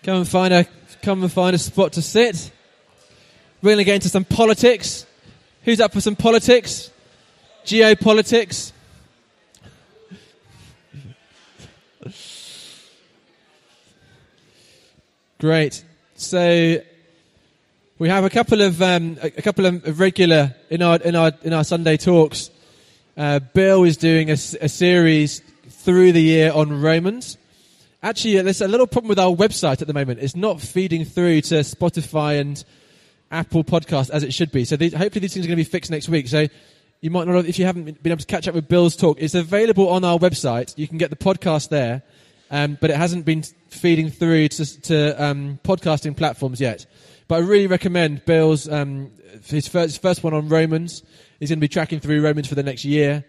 Come and find a spot to sit. We're going to get into some politics. Who's up for some politics? Geopolitics. Great. So we have a couple of regular in our Sunday talks. Bill is doing a series through the year on Romans. Actually, there's a little problem with our website at the moment. It's not feeding through to Spotify and Apple Podcast as it should be. So hopefully these things are going to be fixed next week. So you might not have, if you haven't been able to catch up with Bill's talk, it's available on our website. You can get the podcast there, but it hasn't been feeding through to podcasting platforms yet. But I really recommend Bill's his first one on Romans. He's going to be tracking through Romans for the next year.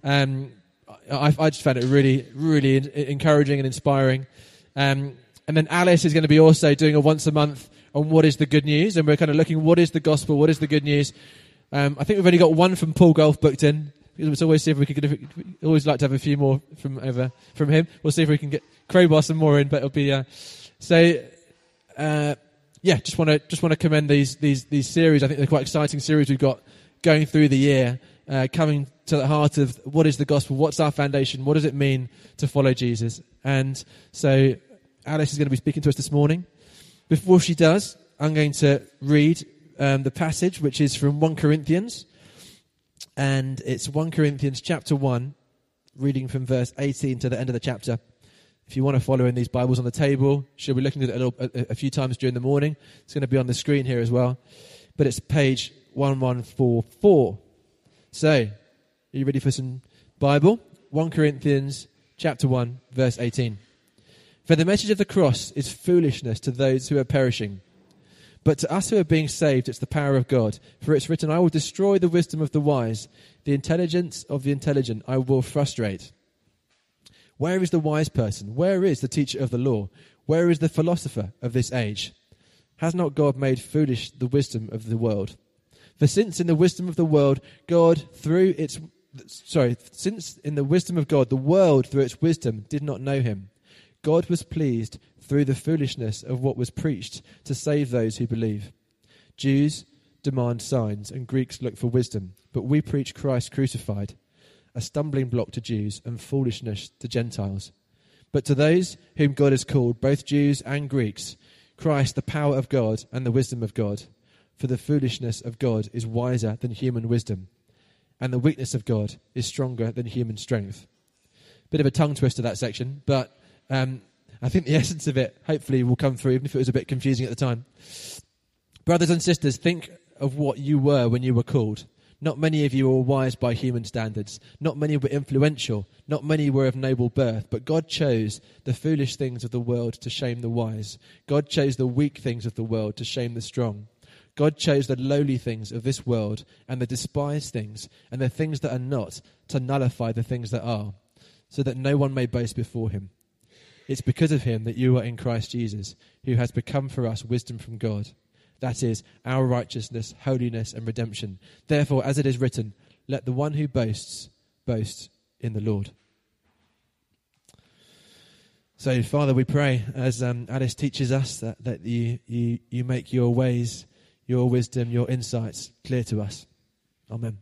I just found it really, really encouraging and inspiring. And then Alice is going to be also doing a once a month on what is the good news, and we're kind of looking what is the gospel, what is the good news. I think we've only got one from Paul Golf booked in. Let's always see if we could. Always like to have a few more from him. We'll see if we can get crowbar some more in, but it'll be Just want to commend these series. I think they're quite exciting series we've got going through the year, coming to the heart of what is the gospel, what's our foundation, what does it mean to follow Jesus. And so Alice is going to be speaking to us this morning. Before she does, I'm going to read the passage, which is from 1 Corinthians. And it's 1 Corinthians chapter 1, reading from verse 18 to the end of the chapter. If you want to follow in these Bibles on the table, she'll be looking at it a few times during the morning. It's going to be on the screen here as well. But it's page 1144. So, are you ready for some Bible? 1 Corinthians chapter 1, verse 18. For the message of the cross is foolishness to those who are perishing. But to us who are being saved, it's the power of God. For it's written, I will destroy the wisdom of the wise. The intelligence of the intelligent I will frustrate. Where is the wise person? Where is the teacher of the law? Where is the philosopher of this age? Has not God made foolish the wisdom of the world? For since in the wisdom of the world, since in the wisdom of God, the world through its wisdom did not know him, God was pleased through the foolishness of what was preached to save those who believe. Jews demand signs and Greeks look for wisdom, but we preach Christ crucified, a stumbling block to Jews and foolishness to Gentiles. But to those whom God has called, both Jews and Greeks, Christ the power of God and the wisdom of God. For the foolishness of God is wiser than human wisdom, and the weakness of God is stronger than human strength. Bit of a tongue twister, that section, but I think the essence of it hopefully will come through, even if it was a bit confusing at the time. Brothers and sisters, think of what you were when you were called. Not many of you were wise by human standards. Not many were influential. Not many were of noble birth. But God chose the foolish things of the world to shame the wise. God chose the weak things of the world to shame the strong. God chose the lowly things of this world and the despised things and the things that are not to nullify the things that are, so that no one may boast before him. It's because of him that you are in Christ Jesus, who has become for us wisdom from God. That is, our righteousness, holiness, and redemption. Therefore, as it is written, let the one who boasts, boast in the Lord. So, Father, we pray, as Alice teaches us, that you make your ways, your wisdom, your insights clear to us. Amen.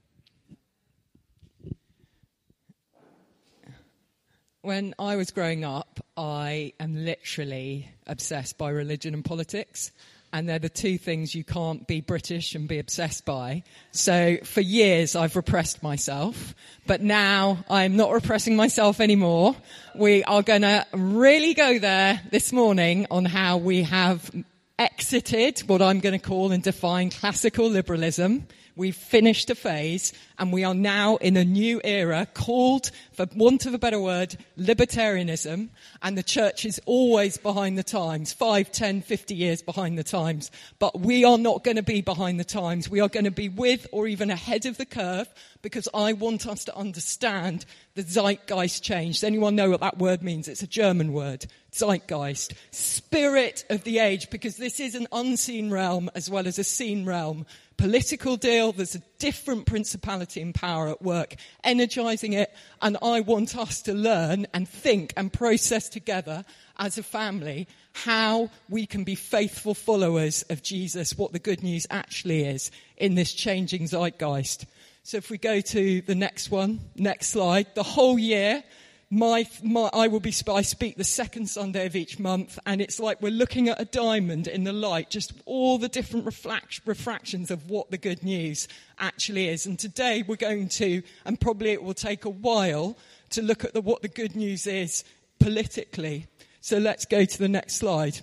When I was growing up, I am literally obsessed by religion and politics. And they're the two things you can't be British and be obsessed by. So for years, I've repressed myself. But now I'm not repressing myself anymore. We are going to really go there this morning on how we have exited what I'm going to call and define classical liberalism. We've finished a phase, and we are now in a new era called, for want of a better word, libertarianism. And the church is always behind the times, 5, 10, 50 years behind the times. But we are not going to be behind the times. We are going to be with or even ahead of the curve, because I want us to understand the zeitgeist change. Does anyone know what that word means? It's a German word, zeitgeist, spirit of the age, because this is an unseen realm as well as a seen realm. political deal. There's a different principality and power at work, energizing it. And I want us to learn and think and process together as a family how we can be faithful followers of Jesus, what the good news actually is in this changing zeitgeist. So if we go to the next slide, the whole year, I speak the second Sunday of each month, and it's like we're looking at a diamond in the light, just all the different refractions of what the good news actually is. And today we're going to, and probably it will take a while, to look at what the good news is politically. So let's go to the next slide.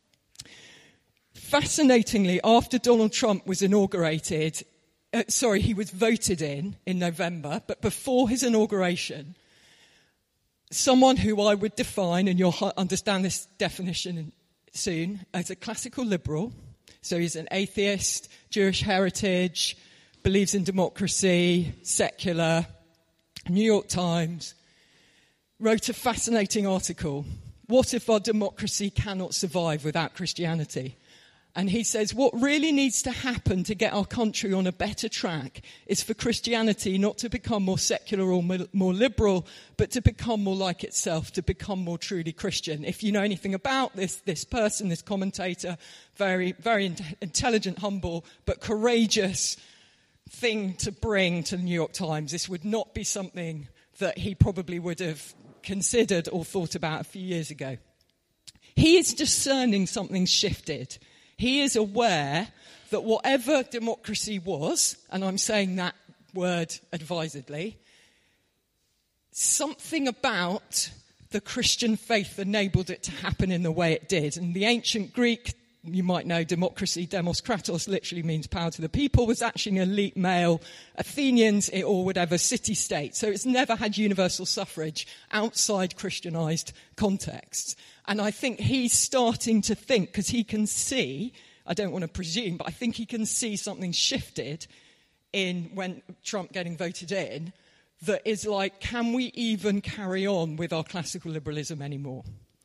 Fascinatingly, after Donald Trump was inaugurated, he was voted in November, but before his inauguration, someone who I would define, and you'll understand this definition soon, as a classical liberal. So he's an atheist, Jewish heritage, believes in democracy, secular, New York Times, wrote a fascinating article. What if our democracy cannot survive without Christianity? And he says what really needs to happen to get our country on a better track is for Christianity not to become more secular or more liberal, but to become more like itself, to become more truly Christian. If you know anything about this person, this commentator, very, very intelligent, humble, but courageous thing to bring to the New York Times, this would not be something that he probably would have considered or thought about a few years ago. He is discerning something's shifted. He is aware that whatever democracy was, and I'm saying that word advisedly, something about the Christian faith enabled it to happen in the way it did. In the ancient Greek, you might know democracy, demos kratos, literally means power to the people, was actually an elite male Athenians or whatever city-state. So it's never had universal suffrage outside Christianized contexts. And I think he's starting to think, because he can see, I don't want to presume, but I think he can see something shifted in when Trump getting voted in that is like, can we even carry on with our classical liberalism anymore?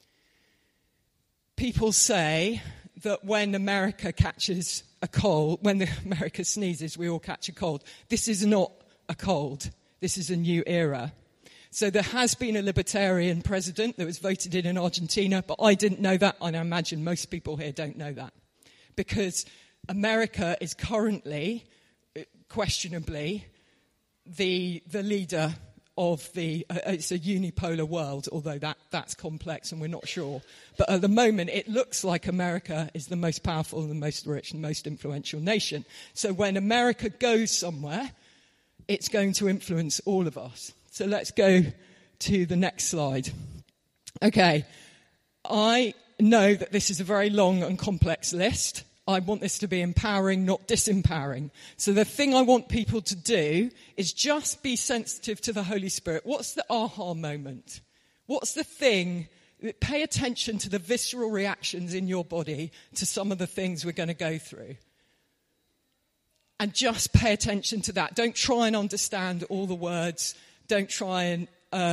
People say that when America catches a cold, when America sneezes, we all catch a cold. This is not a cold. This is a new era. So there has been a libertarian president that was voted in Argentina, but I didn't know that, and I imagine most people here don't know that. Because America is currently, questionably, the leader of it's a unipolar world, although that's complex and we're not sure. But at the moment, it looks like America is the most powerful and the most rich and most influential nation. So when America goes somewhere, it's going to influence all of us. So let's go to the next slide. Okay, I know that this is a very long and complex list. I want this to be empowering, not disempowering. So the thing I want people to do is just be sensitive to the Holy Spirit. What's the aha moment? What's the thing? Pay attention to the visceral reactions in your body to some of the things we're going to go through. And just pay attention to that. Don't try and understand all the words. Don't try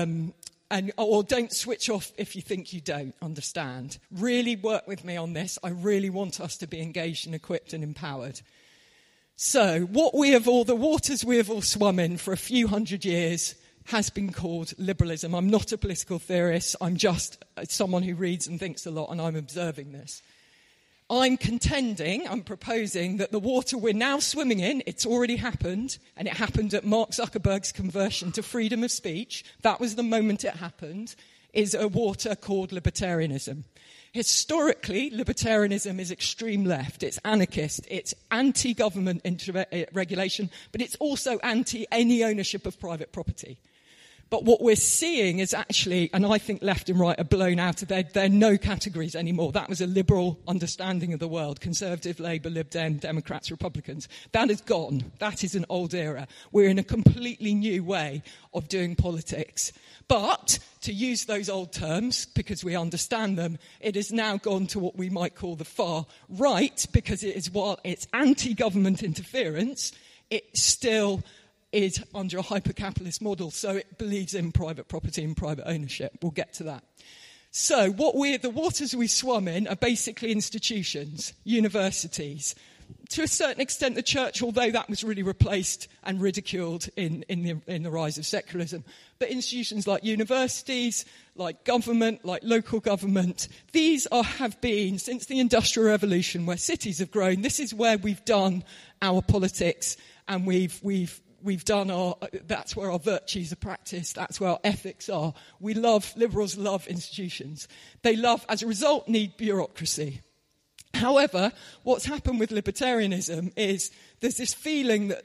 or don't switch off if you think you don't understand. Really work with me on this. I really want us to be engaged and equipped and empowered. So the waters we have all swum in for a few hundred years has been called liberalism. I'm not a political theorist. I'm just someone who reads and thinks a lot, and I'm observing this. I'm proposing that the water we're now swimming in, it's already happened, and it happened at Mark Zuckerberg's conversion to freedom of speech. That was the moment it happened, is a water called libertarianism. Historically, libertarianism is extreme left. It's anarchist. It's anti-government regulation, but it's also anti any ownership of private property. But what we're seeing is actually, and I think left and right are blown out of they're no categories anymore. That was a liberal understanding of the world. Conservative, Labour, Lib Dem, Democrats, Republicans. That is gone. That is an old era. We're in a completely new way of doing politics. But, to use those old terms, because we understand them, it has now gone to what we might call the far right, because while it's anti-government interference, it still is under a hyper-capitalist model, so it believes in private property and private ownership. We'll get to that. So the waters we swum in are basically institutions, universities, to a certain extent, the church, although that was really replaced and ridiculed in the rise of secularism. But institutions like universities, like government, like local government, these have been, since the Industrial Revolution, where cities have grown, this is where we've done our politics, and we've done that's where our virtues are practiced, that's where our ethics are. Liberals love institutions. They as a result, need bureaucracy. However, what's happened with libertarianism is there's this feeling that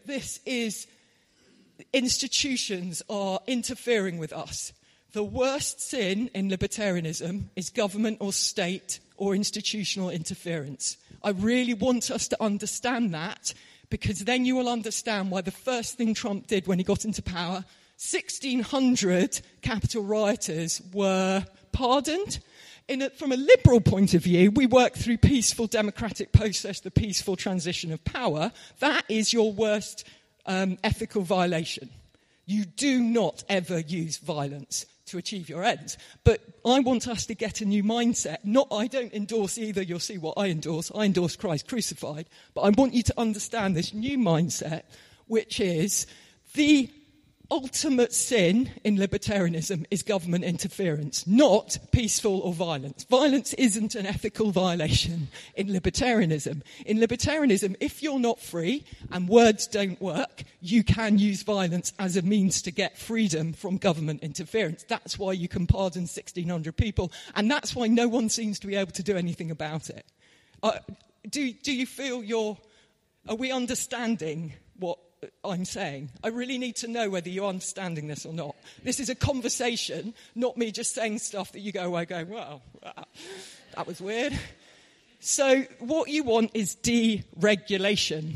institutions are interfering with us. The worst sin in libertarianism is government or state or institutional interference. I really want us to understand that, because then you will understand why the first thing Trump did when he got into power, 1,600 Capitol rioters were pardoned. From a liberal point of view, we work through peaceful democratic process, the peaceful transition of power. That is your worst ethical violation. You do not ever use violence to achieve your ends. But I want us to get a new mindset. I don't endorse either. You'll see what I endorse. I endorse Christ crucified. But I want you to understand this new mindset, which is the ultimate sin in libertarianism is government interference, not peaceful or violence. Violence isn't an ethical violation in libertarianism. In libertarianism, if you're not free and words don't work, you can use violence as a means to get freedom from government interference. That's why you can pardon 1,600 people, and that's why no one seems to be able to do anything about it. Do you feel are we understanding what I'm saying? I really need to know whether you're understanding this or not. This is a conversation, not me just saying stuff that you go away going, well, that was weird. So what you want is deregulation.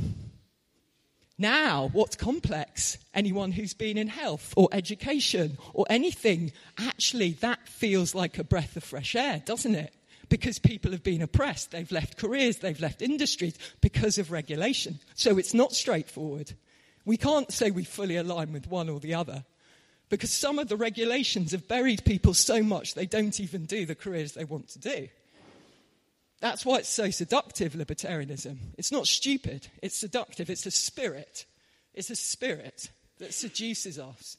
Now, what's complex? Anyone who's been in health or education or anything, actually that feels like a breath of fresh air, doesn't it? Because people have been oppressed. They've left careers, they've left industries because of regulation. So it's not straightforward. We can't say we fully align with one or the other, because some of the regulations have buried people so much they don't even do the careers they want to do. That's why it's so seductive, libertarianism. It's not stupid, it's seductive, it's a spirit. It's a spirit that seduces us.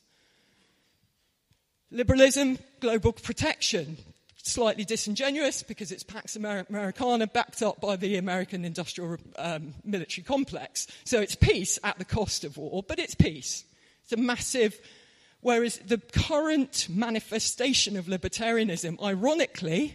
Liberalism, global protection. Slightly disingenuous because it's Pax Americana, backed up by the American industrial military complex. So it's peace at the cost of war, but it's peace. It's a massive... Whereas the current manifestation of libertarianism, ironically,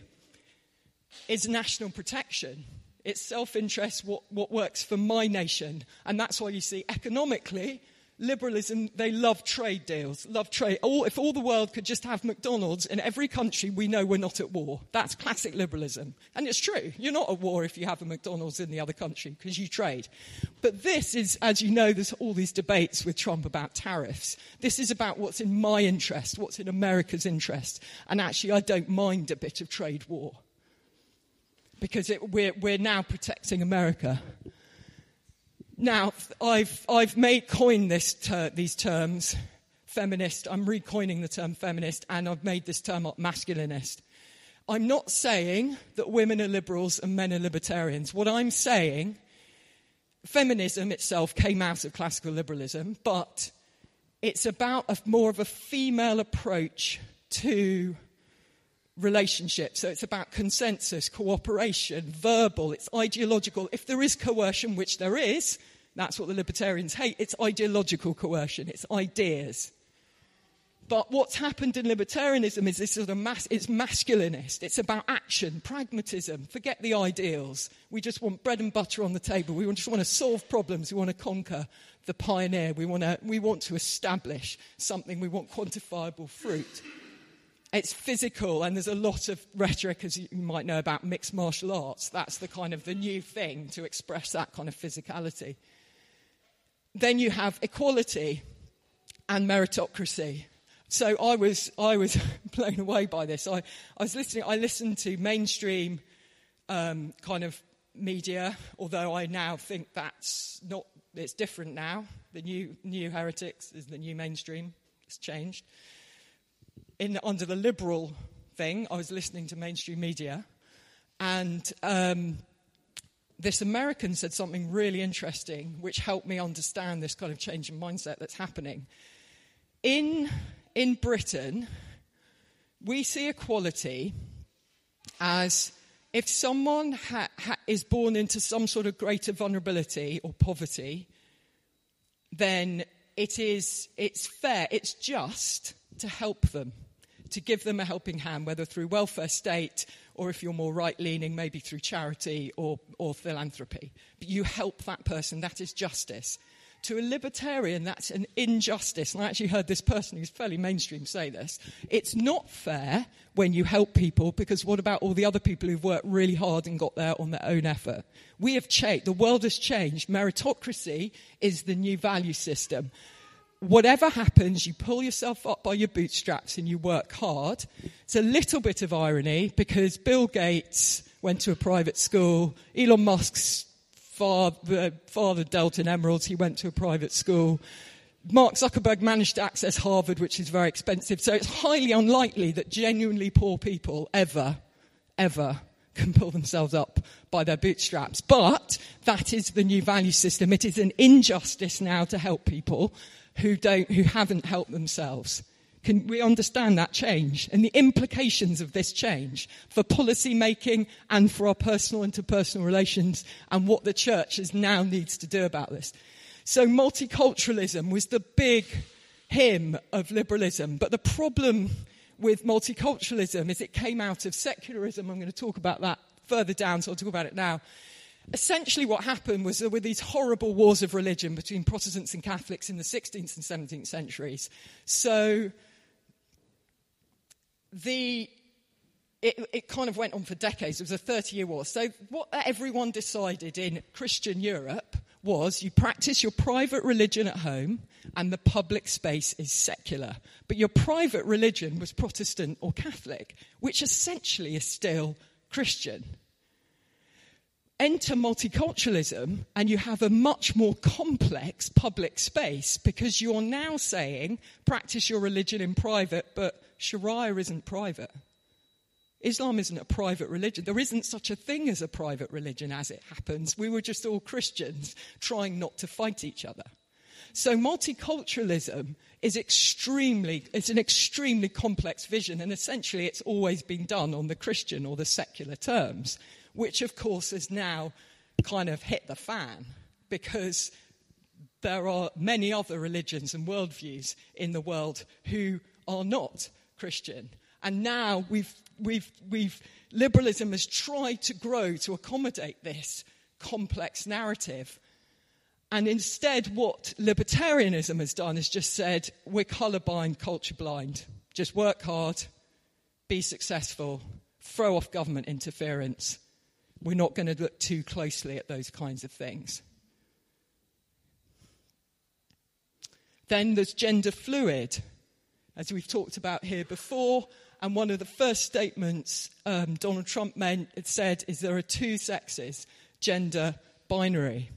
is national protection. It's self-interest, what works for my nation. And that's why you see economically... Liberalism, they love trade deals, love trade. If all the world could just have McDonald's in every country, we know we're not at war. That's classic liberalism. And it's true. You're not at war if you have a McDonald's in the other country because you trade. But this is, as you know, there's all these debates with Trump about tariffs. This is about what's in my interest, what's in America's interest. And actually, I don't mind a bit of trade war because we're now protecting America. Now, I've coined these terms, feminist. I'm recoining the term feminist, and I've made this term up masculinist. I'm not saying that women are liberals and men are libertarians. What I'm saying, feminism itself came out of classical liberalism, but it's about more of a female approach to relationships. So it's about consensus, cooperation, verbal, it's ideological. If there is coercion, which there is, that's what the libertarians hate, it's ideological coercion, it's ideas. But what's happened in libertarianism is this sort of it's masculinist. It's about action, pragmatism. Forget the ideals. We just want bread and butter on the table. We just want to solve problems. We want to conquer the pioneer. We want to establish something. We want quantifiable fruit. It's physical, and there's a lot of rhetoric, as you might know, about mixed martial arts. That's the kind of the new thing to express that kind of physicality. Then you have equality and meritocracy. So I was blown away by this. I listened to mainstream kind of media, although I now think it's different now. The new heretics is the new mainstream. It's changed. Under the liberal thing, I was listening to mainstream media, and this American said something really interesting, which helped me understand this kind of change in mindset that's happening. In Britain, we see equality as if someone is born into some sort of greater vulnerability or poverty, then it's fair, it's just to help them, to give them a helping hand, whether through welfare state or, if you're more right-leaning, maybe through charity or philanthropy. But you help that person, that is justice. To a libertarian, that's an injustice. And I actually heard this person who's fairly mainstream say this. It's not fair when you help people, because what about all the other people who've worked really hard and got there on their own effort? We have changed. The world has changed. Meritocracy is the new value system. Whatever happens, you pull yourself up by your bootstraps and you work hard. It's a little bit of irony, because Bill Gates went to a private school. Elon Musk's father dealt in emeralds. He went to a private school. Mark Zuckerberg managed to access Harvard, which is very expensive. So it's highly unlikely that genuinely poor people ever can pull themselves up by their bootstraps. But that is the new value system. It is an injustice now to help people who haven't helped themselves. Can we understand that change and the implications of this change for policy making and for our personal interpersonal relations, and what the church now needs to do about this? So multiculturalism was the big hymn of liberalism, but the problem with multiculturalism is it came out of secularism. I'm going to talk about that further down, so I'll talk about it now. Essentially what happened was there were these horrible wars of religion between Protestants and Catholics in the 16th and 17th centuries. So it kind of went on for decades. It was a 30-year war. So what everyone decided in Christian Europe was you practice your private religion at home and the public space is secular. But your private religion was Protestant or Catholic, which essentially is still Christian. Enter multiculturalism and you have a much more complex public space, because you're now saying practice your religion in private, but Sharia isn't private. Islam isn't a private religion. There isn't such a thing as a private religion, as it happens. We were just all Christians trying not to fight each other. So multiculturalism is an extremely complex vision, and essentially it's always been done on the Christian or the secular terms, which of course has now kind of hit the fan, because there are many other religions and worldviews in the world who are not Christian. And now liberalism has tried to grow to accommodate this complex narrative. And instead, what libertarianism has done is just said, we're colourblind, culture-blind. Just work hard, be successful, throw off government interference. We're not going to look too closely at those kinds of things. Then there's gender fluid, as we've talked about here before. And one of the first statements Donald Trump said is there are two sexes, gender binary.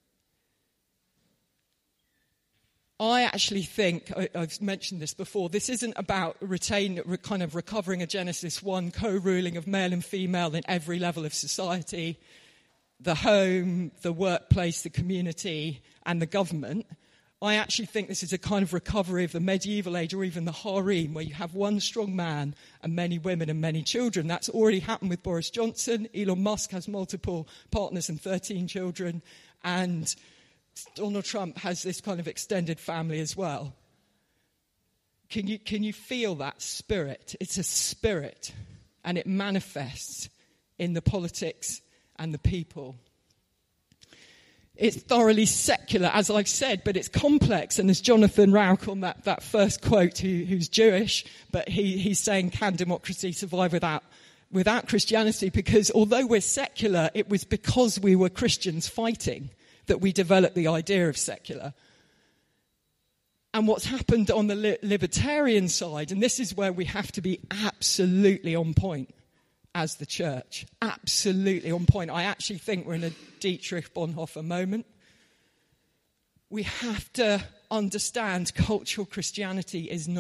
I actually think, I've mentioned this before, this isn't about recovering a Genesis 1 co-ruling of male and female in every level of society, the home, the workplace, the community, and the government. I actually think this is a kind of recovery of the medieval age, or even the harem, where you have one strong man and many women and many children. That's already happened with Boris Johnson. Elon Musk has multiple partners and 13 children. And Donald Trump has this kind of extended family as well. Can you feel that spirit? It's a spirit, and it manifests in the politics and the people. It's thoroughly secular, as I've said, but it's complex. And as Jonathan Rauch on that first quote, who's Jewish, but he's saying, can democracy survive without Christianity? Because although we're secular, it was because we were Christians fighting that we developed the idea of secular. And what's happened on the libertarian side, and this is where we have to be absolutely on point as the church, absolutely on point. I actually think we're in a Dietrich Bonhoeffer moment. We have to understand cultural Christianity is not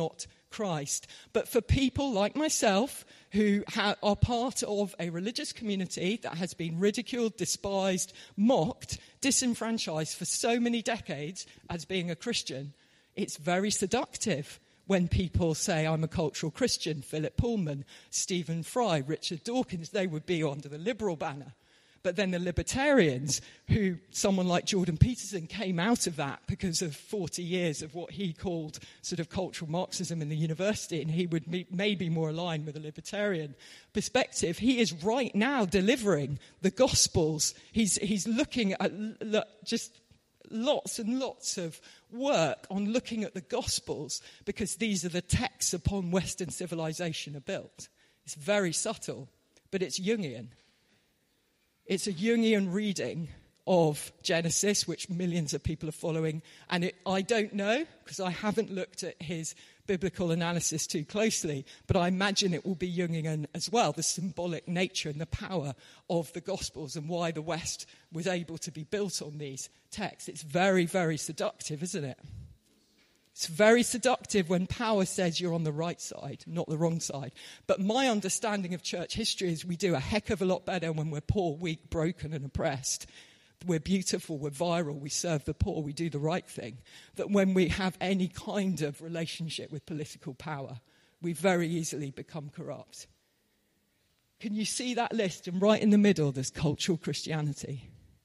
Christ. But for people like myself who are part of a religious community that has been ridiculed, despised, mocked, disenfranchised for so many decades as being a Christian, it's very seductive when people say, I'm a cultural Christian. Philip Pullman, Stephen Fry, Richard Dawkins, they would be under the liberal banner. But then the libertarians, who someone like Jordan Peterson came out of that because of 40 years of what he called sort of cultural Marxism in the university, and he would be maybe more aligned with a libertarian perspective. He is right now delivering the Gospels. He's looking at just lots and lots of work on looking at the Gospels because these are the texts upon Western civilization are built. It's very subtle, but it's Jungian. It's a Jungian reading of Genesis, which millions of people are following. And I don't know, because I haven't looked at his biblical analysis too closely, but I imagine it will be Jungian as well, the symbolic nature and the power of the Gospels and why the West was able to be built on these texts. It's very, very seductive, isn't it? It's very seductive when power says you're on the right side, not the wrong side. But my understanding of church history is we do a heck of a lot better when we're poor, weak, broken and oppressed. We're beautiful, we're viral, we serve the poor, we do the right thing. That when we have any kind of relationship with political power, we very easily become corrupt. Can you see that list? And right in the middle, there's cultural Christianity.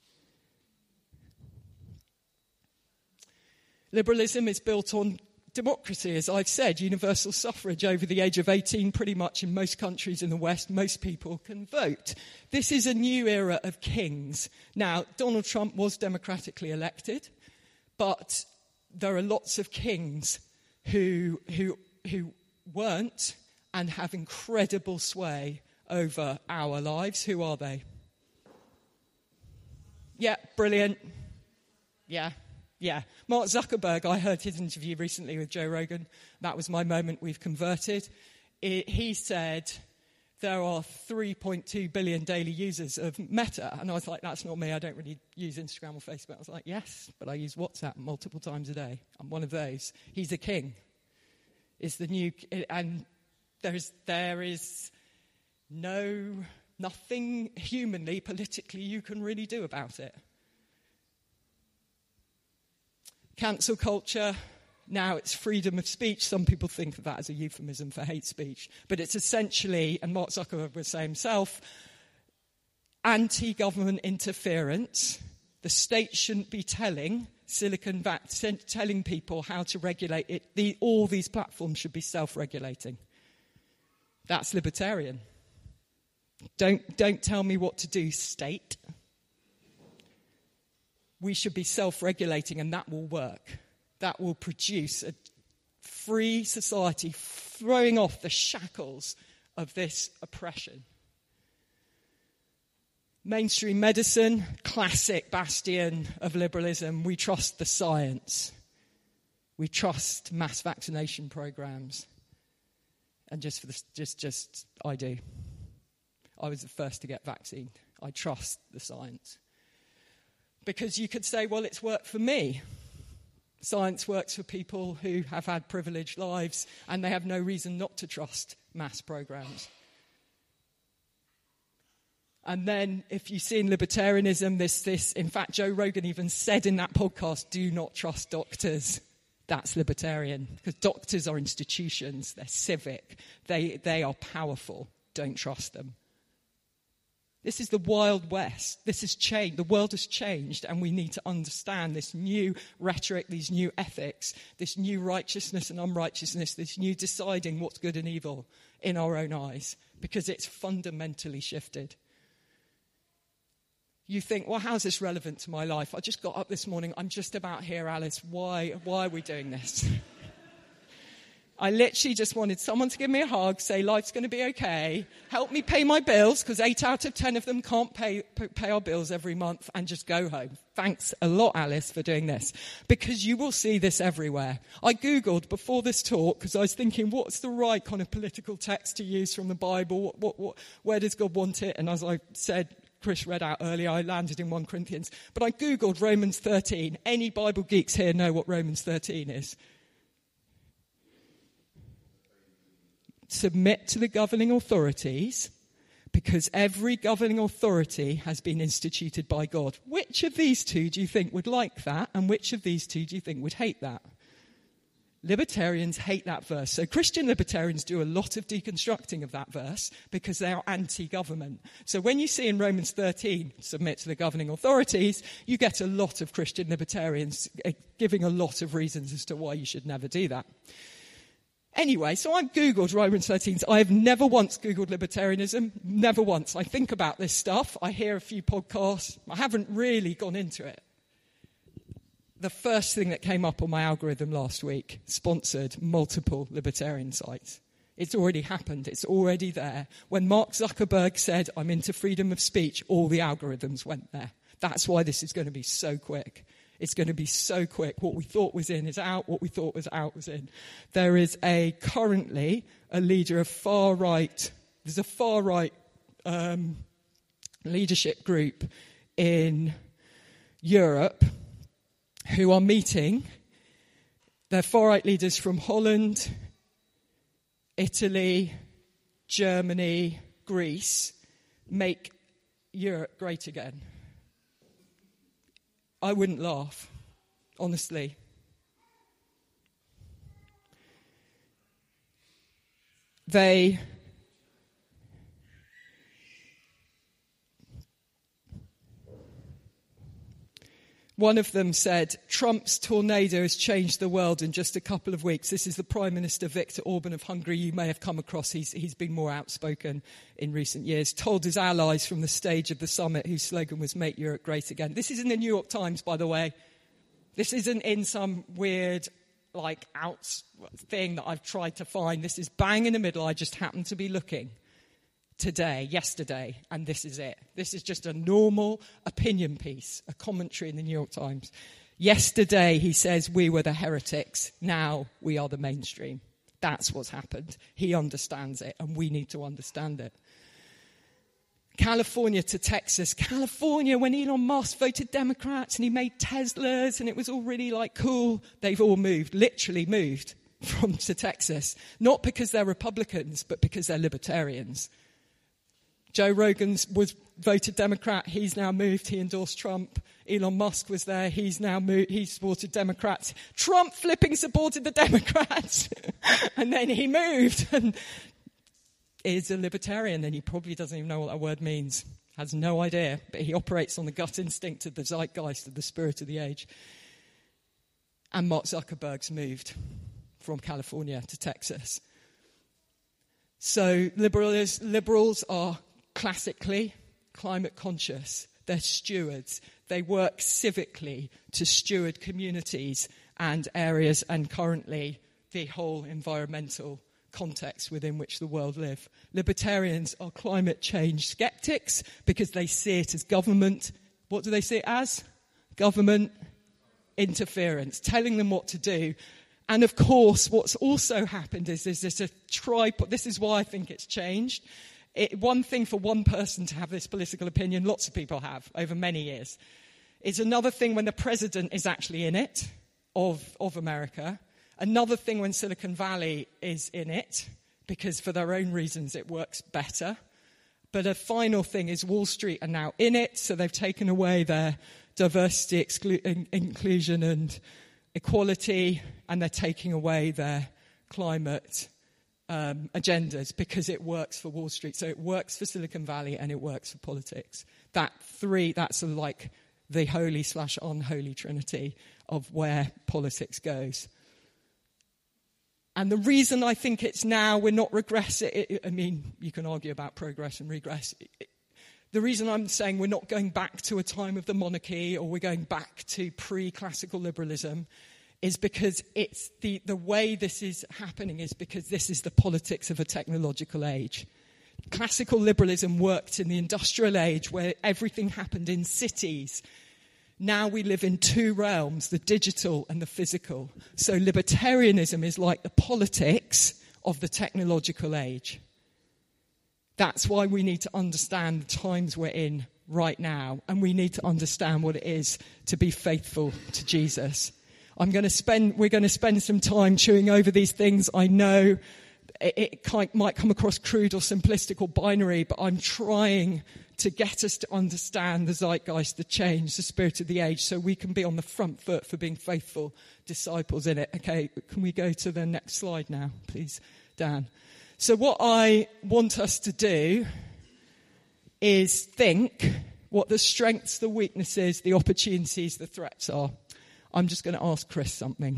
Liberalism is built on democracy, as I've said, universal suffrage over the age of 18, pretty much in most countries in the West, most people can vote. This is a new era of kings. Now, Donald Trump was democratically elected, but there are lots of kings who weren't and have incredible sway over our lives. Who are they? Yeah, brilliant. Yeah. Mark Zuckerberg, I heard his interview recently with Joe Rogan. That was my moment, we've converted. He said there are 3.2 billion daily users of Meta. And I was like, that's not me. I don't really use Instagram or Facebook. I was like, yes, but I use WhatsApp multiple times a day. I'm one of those. He's a king. It's the new... And there is nothing humanly, politically you can really do about it. Cancel culture, now it's freedom of speech. Some people think of that as a euphemism for hate speech. But it's essentially, and Mark Zuckerberg would say himself, anti-government interference. The state shouldn't be telling telling people how to regulate it. All these platforms should be self-regulating. That's libertarian. Don't tell me what to do, state. We should be self-regulating, and that will work. That will produce a free society, throwing off the shackles of this oppression. Mainstream medicine, classic bastion of liberalism. We trust the science. We trust mass vaccination programs. And I do. I was the first to get vaccinated. I trust the science. Because you could say, well, it's worked for me. Science works for people who have had privileged lives and they have no reason not to trust mass programs. And then if you see in libertarianism, this, in fact, Joe Rogan even said in that podcast, do not trust doctors. That's libertarian. Because doctors are institutions. They're civic. They are powerful. Don't trust them. This is the Wild West. This has changed. The world has changed, and we need to understand this new rhetoric, these new ethics, this new righteousness and unrighteousness, this new deciding what's good and evil in our own eyes, because it's fundamentally shifted. You think, well, how's this relevant to my life? I just got up this morning. I'm just about here, Alice. Why are we doing this? I literally just wanted someone to give me a hug, say life's going to be okay, help me pay my bills, because 8 out of 10 of them can't pay our bills every month, and just go home. Thanks a lot, Alice, for doing this, because you will see this everywhere. I Googled before this talk, because I was thinking, what's the right kind of political text to use from the Bible? Where does God want it? And as I said, Chris read out earlier, I landed in 1 Corinthians. But I Googled Romans 13. Any Bible geeks here know what Romans 13 is? submit to the governing authorities, because every governing authority has been instituted by God. Which of these two do you think would like that, and which of these two do you think would hate that? Libertarians hate that verse. So Christian libertarians do a lot of deconstructing of that verse because they are anti-government. So when you see in Romans 13, submit to the governing authorities, you get a lot of Christian libertarians giving a lot of reasons as to why you should never do that. Anyway, so I've Googled Romans 13. I have never once Googled libertarianism. Never once. I think about this stuff. I hear a few podcasts. I haven't really gone into it. The first thing that came up on my algorithm last week sponsored multiple libertarian sites. It's already happened. It's already there. When Mark Zuckerberg said, I'm into freedom of speech, all the algorithms went there. That's why this is going to be so quick. It's going to be so quick. What we thought was in is out. What we thought was out was in. There is currently a leader of far-right. There's a far-right leadership group in Europe who are meeting. They're far-right leaders from Holland, Italy, Germany, Greece. Make Europe great again. I wouldn't laugh, honestly. One of them said, Trump's tornado has changed the world in just a couple of weeks. This is the Prime Minister Viktor Orban of Hungary. You may have come across. He's been more outspoken in recent years. Told his allies from the stage of the summit, whose slogan was Make Europe Great Again. This is in the New York Times, by the way. This isn't in some weird, out thing that I've tried to find. This is bang in the middle. I just happened to be looking yesterday, and this is it. This is just a normal opinion piece, a commentary in the New York Times. Yesterday, he says, we were the heretics. Now we are the mainstream. That's what's happened. He understands it, and we need to understand it. California to Texas. California, when Elon Musk voted Democrats and he made Teslas and it was all really cool, they've all literally moved to Texas. Not because they're Republicans, but because they're libertarians. Joe Rogan was voted Democrat. He's now moved. He endorsed Trump. Elon Musk was there. He's now moved. He supported Democrats. Trump flipping supported the Democrats. And then he moved and is a libertarian. And he probably doesn't even know what that word means. Has no idea. But he operates on the gut instinct of the zeitgeist of the spirit of the age. And Mark Zuckerberg's moved from California to Texas. So liberals are classically climate conscious. They're stewards. They work civically to steward communities and areas and currently the whole environmental context within which the world live. Libertarians are climate change skeptics because they see it as government. What do they see it as? Government interference, telling them what to do. And of course, what's also happened is this this is why I think it's changed. One thing for one person to have this political opinion, lots of people have over many years. It's another thing when the president is actually in it, of America. Another thing when Silicon Valley is in it, because for their own reasons it works better. But a final thing is Wall Street are now in it, so they've taken away their diversity, inclusion and equality, and they're taking away their climate agendas because it works for Wall Street. So it works for Silicon Valley and it works for politics. That's the holy/unholy trinity of where politics goes. And the reason I think it's now we're not regressing, you can argue about progress and regress. The reason I'm saying we're not going back to a time of the monarchy or we're going back to pre-classical liberalism is because it's the way this is happening is because this is the politics of a technological age. Classical liberalism worked in the industrial age where everything happened in cities. Now we live in two realms, the digital and the physical. So libertarianism is like the politics of the technological age. That's why we need to understand the times we're in right now, and we need to understand what it is to be faithful to Jesus. We're going to spend some time chewing over these things. I know might come across crude or simplistic or binary, but I'm trying to get us to understand the zeitgeist, the change, the spirit of the age, so we can be on the front foot for being faithful disciples in it. Okay, can we go to the next slide now, please, Dan? So what I want us to do is think what the strengths, the weaknesses, the opportunities, the threats are. I'm just going to ask Chris something.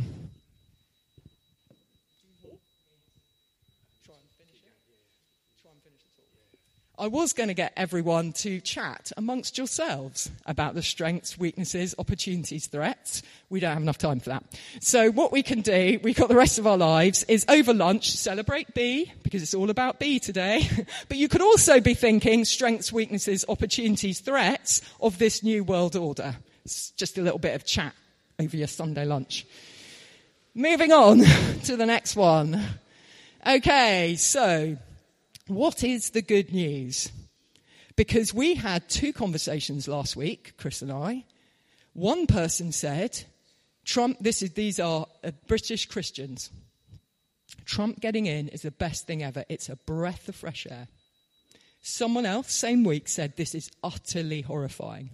I was going to get everyone to chat amongst yourselves about the strengths, weaknesses, opportunities, threats. We don't have enough time for that. So what we can do, we've got the rest of our lives, is over lunch, celebrate B, because it's all about B today. But you could also be thinking strengths, weaknesses, opportunities, threats of this new world order. It's just a little bit of chat over your Sunday lunch. Moving on to the next one. Okay, so what is the good news? Because we had 2 conversations last week, Chris and I. One person said, Trump, these are British Christians. Trump getting in is the best thing ever. It's a breath of fresh air. Someone else, same week, said this is utterly horrifying.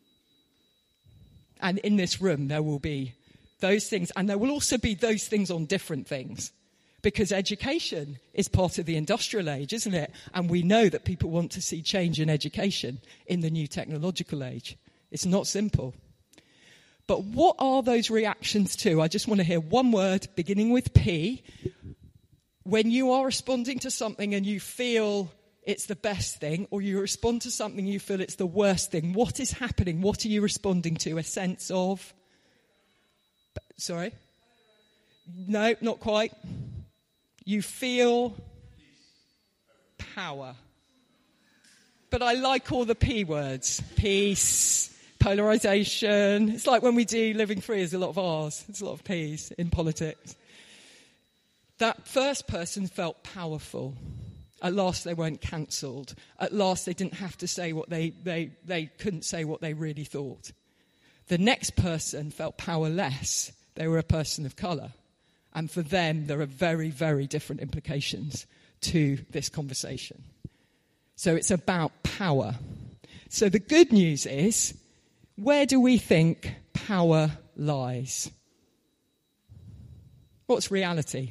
And in this room, there will be those things. And there will also be those things on different things. Because education is part of the industrial age, isn't it? And we know that people want to see change in education in the new technological age. It's not simple. But what are those reactions to? I just want to hear one word beginning with P. When you are responding to something and you feel it's the best thing, or you respond to something and you feel it's the worst thing, what is happening? What are you responding to? A sense of... Sorry? No, not quite. You feel power. But I like all the P words. Peace, polarisation. It's like when we do Living Free, there's a lot of R's. There's a lot of P's in politics. That first person felt powerful. At last they weren't cancelled. At last they didn't have to say what they couldn't say what they really thought. The next person felt powerless. They were a person of colour. And for them, there are very, very different implications to this conversation. So it's about power. So the good news is, where do we think power lies? What's reality?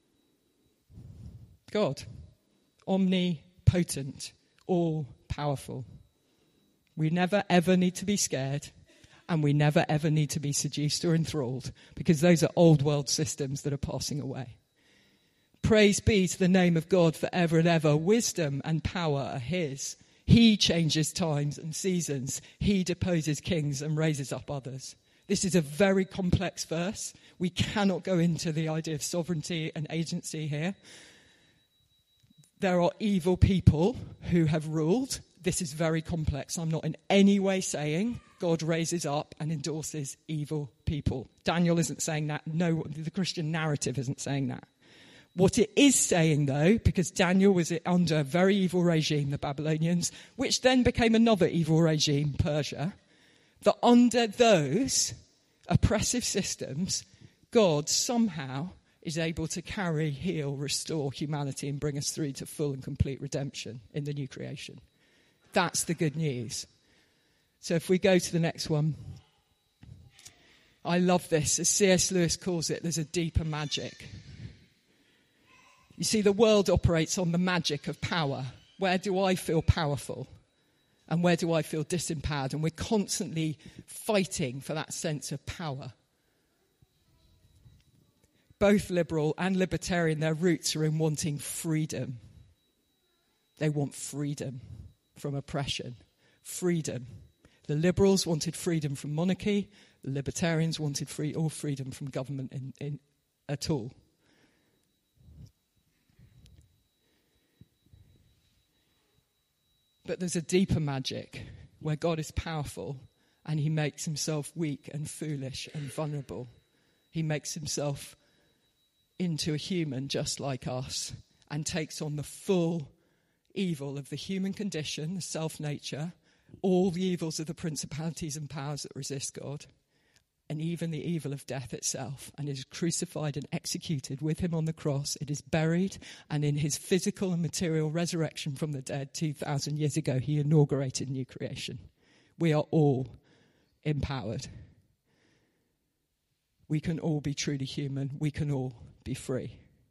God. Omnipotent. All-powerful. We never, ever need to be scared. And we never, ever need to be seduced or enthralled, because those are old world systems that are passing away. Praise be to the name of God forever and ever. Wisdom and power are his. He changes times and seasons. He deposes kings and raises up others. This is a very complex verse. We cannot go into the idea of sovereignty and agency here. There are evil people who have ruled. This is very complex. I'm not in any way saying God raises up and endorses evil people. Daniel isn't saying that. No, the Christian narrative isn't saying that. What it is saying, though, because Daniel was under a very evil regime, the Babylonians, which then became another evil regime, Persia, that under those oppressive systems, God somehow is able to carry, heal, restore humanity and bring us through to full and complete redemption in the new creation. That's the good news. So if we go to the next one. I love this. As C.S. Lewis calls it, there's a deeper magic. You see, the world operates on the magic of power. Where do I feel powerful? And where do I feel disempowered? And we're constantly fighting for that sense of power. Both liberal and libertarian, their roots are in wanting freedom. They want freedom from oppression. Freedom. The liberals wanted freedom from monarchy. The libertarians wanted freedom from government at all. But there's a deeper magic where God is powerful and he makes himself weak and foolish and vulnerable. He makes himself into a human just like us and takes on the full evil of the human condition, the self-nature, all the evils of the principalities and powers that resist God, and even the evil of death itself, and is crucified and executed with him on the cross. It is buried, and in his physical and material resurrection from the dead 2,000 years ago, he inaugurated new creation. We are all empowered. We can all be truly human. We can all be free.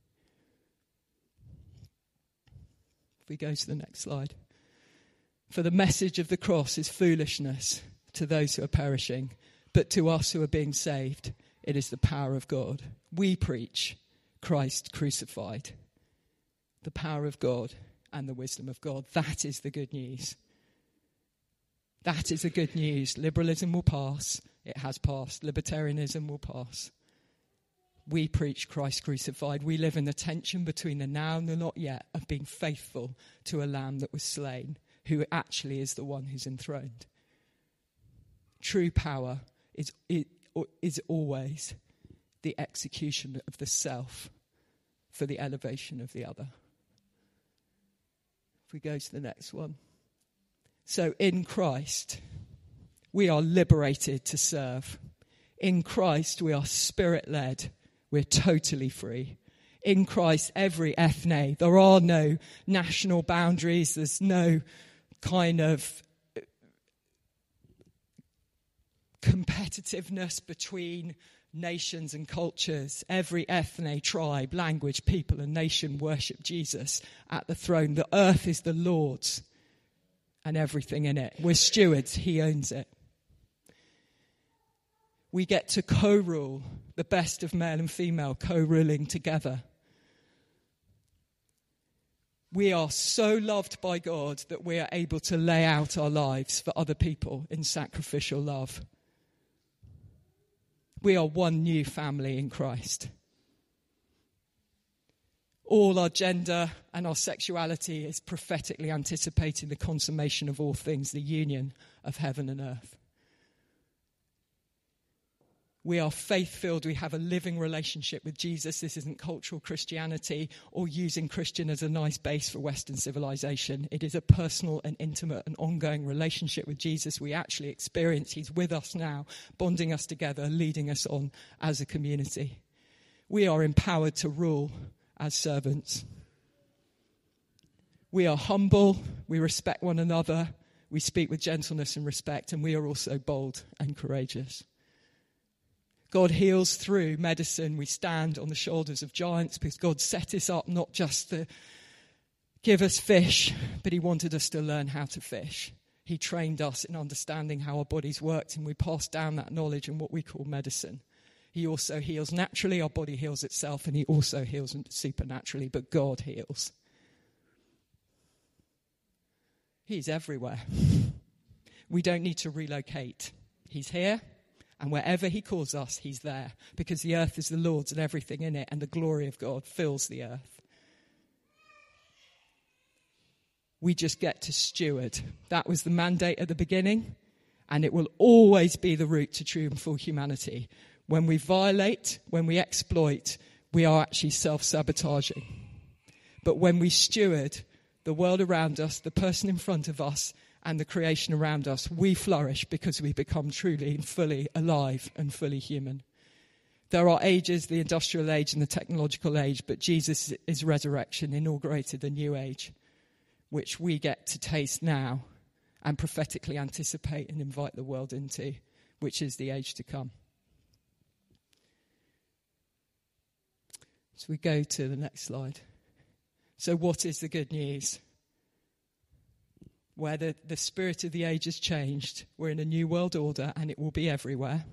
If we go to the next slide. For the message of the cross is foolishness to those who are perishing, but to us who are being saved, it is the power of God. We preach Christ crucified, the power of God and the wisdom of God. That is the good news. That is the good news. Liberalism will pass. It has passed. Libertarianism will pass. We preach Christ crucified. We live in the tension between the now and the not yet of being faithful to a lamb that was slain, who actually is the one who's enthroned. True power is always the execution of the self for the elevation of the other. If we go to the next one. So in Christ, we are liberated to serve. In Christ, we are spirit-led. We're totally free. In Christ, every ethne, there are no national boundaries. There's no kind of competitiveness between nations and cultures. Every ethne, tribe, language, people and nation worship Jesus at the throne. The earth is the Lord's and everything in it. We're stewards. He owns it. We get to co-rule, the best of male and female co-ruling together. We are so loved by God that we are able to lay out our lives for other people in sacrificial love. We are one new family in Christ. All our gender and our sexuality is prophetically anticipating the consummation of all things, the union of heaven and earth. We are faith-filled. We have a living relationship with Jesus. This isn't cultural Christianity or using Christian as a nice base for Western civilization. It is a personal and intimate and ongoing relationship with Jesus we actually experience. He's with us now, bonding us together, leading us on as a community. We are empowered to rule as servants. We are humble. We respect one another. We speak with gentleness and respect, and we are also bold and courageous. God heals through medicine. We stand on the shoulders of giants because God set us up not just to give us fish, but he wanted us to learn how to fish. He trained us in understanding how our bodies worked, and we passed down that knowledge in what we call medicine. He also heals naturally. Our body heals itself, and he also heals supernaturally, but God heals. He's everywhere. We don't need to relocate. He's here. And wherever he calls us, he's there. Because the earth is the Lord's and everything in it, and the glory of God fills the earth. We just get to steward. That was the mandate at the beginning, and it will always be the route to true and full humanity. When we violate, when we exploit, we are actually self-sabotaging. But when we steward the world around us, the person in front of us, and the creation around us, we flourish because we become truly and fully alive and fully human. There are ages, the industrial age and the technological age, but Jesus' resurrection inaugurated a new age, which we get to taste now and prophetically anticipate and invite the world into, which is the age to come. So we go to the next slide. So what is the good news? Where the spirit of the age has changed. We're in a new world order, and it will be everywhere.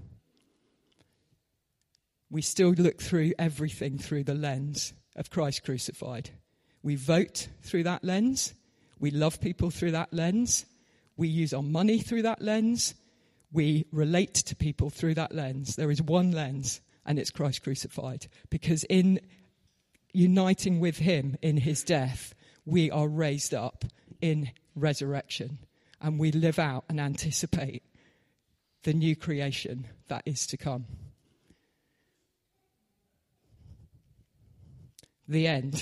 We still look through everything through the lens of Christ crucified. We vote through that lens. We love people through that lens. We use our money through that lens. We relate to people through that lens. There is one lens, and it's Christ crucified. Because in uniting with him in his death, we are raised up in resurrection, and we live out and anticipate the new creation that is to come. The end.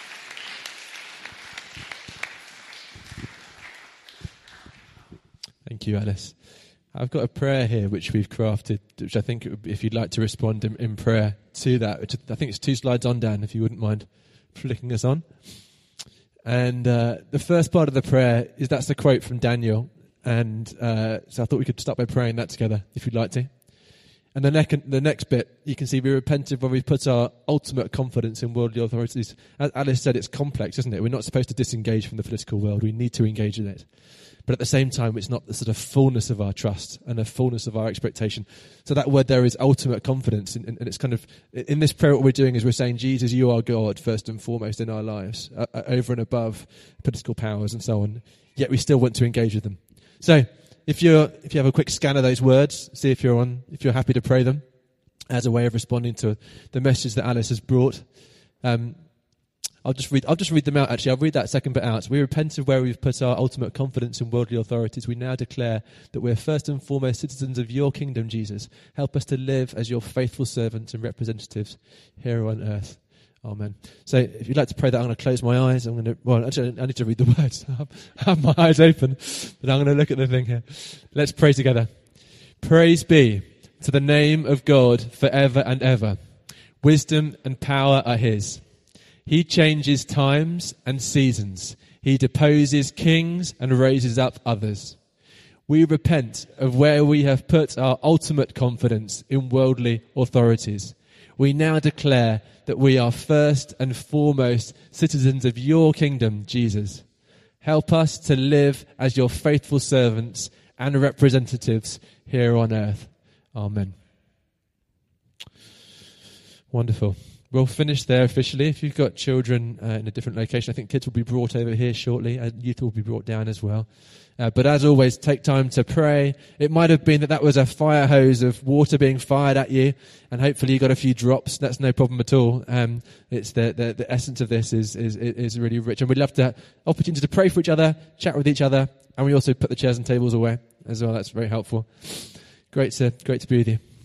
Thank Thank you, Alice. I've got a prayer here which we've crafted, which I think it would be, if you'd like to respond in prayer to that, which I think it's 2 slides on, Dan, if you wouldn't mind flicking us on. And the first part of the prayer is that's the quote from Daniel. And so I thought we could start by praying that together, if you'd like to. And the next bit, you can see we repented when we put our ultimate confidence in worldly authorities. As Alice said, it's complex, isn't it? We're not supposed to disengage from the political world. We need to engage in it. But at the same time, it's not the sort of fullness of our trust and the fullness of our expectation. So that word there is ultimate confidence. And it's kind of, in this prayer, what we're doing is we're saying, Jesus, you are God first and foremost in our lives, over and above political powers and so on. Yet we still want to engage with them. So if you have a quick scan of those words, see if you're happy to pray them as a way of responding to the message that Alice has brought. I'll just read them out, actually. I'll read that second bit out. We repent of where we've put our ultimate confidence in worldly authorities. We now declare that we're first and foremost citizens of your kingdom, Jesus. Help us to live as your faithful servants and representatives here on earth. Amen. So if you'd like to pray that, I'm going to close my eyes. Actually, I need to read the words. I have my eyes open, but I'm going to look at the thing here. Let's pray together. Praise be to the name of God forever and ever. Wisdom and power are his. He changes times and seasons. He deposes kings and raises up others. We repent of where we have put our ultimate confidence in worldly authorities. We now declare that we are first and foremost citizens of your kingdom, Jesus. Help us to live as your faithful servants and representatives here on earth. Amen. Wonderful. We'll finish there officially. If you've got children in a different location, I think kids will be brought over here shortly. Youth will be brought down as well. But as always, take time to pray. It might have been that was a fire hose of water being fired at you, and hopefully you got a few drops. That's no problem at all. It's the essence of this is really rich, and we'd love to have opportunity to pray for each other, chat with each other, and we also put the chairs and tables away as well. That's very helpful. Great to be with you.